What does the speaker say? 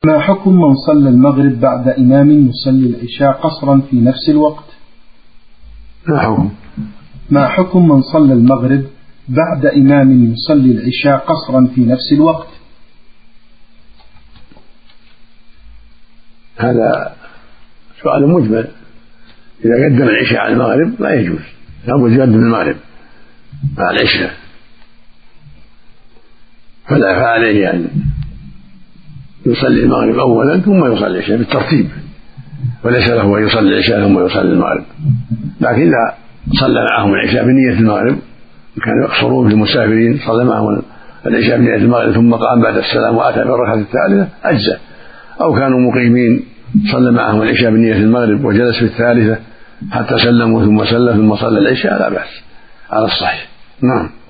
ما حكم من صلى المغرب بعد إمام يصلي العشاء قصرا في نفس الوقت؟ ما حكم من صلى المغرب بعد إمام يصلي العشاء قصرا في نفس الوقت؟ هذا سؤال مجمل. إذا قدم العشاء على المغرب لا يجوز، لابد يقدم المغرب مع العشاء، فعليه أن يصلي المغرب أولا ثم يصلي العشاء بالترتيب، وليس له أن يصلي العشاء ثم يصلي المغرب. لكن إذا صلى معهم العشاء بنية المغرب كانوا يقصرون في المسافرين، صلى معهم العشاء بنية المغرب ثم قام بعد السلام وأتى بالركعة الثالثة أجزى، أو كانوا مقيمين صلى معهم العشاء بنية المغرب وجلس في الثالثة حتى سلموا ثم سلم ثم صلى العشاء لا بأس على الصحيح. نعم.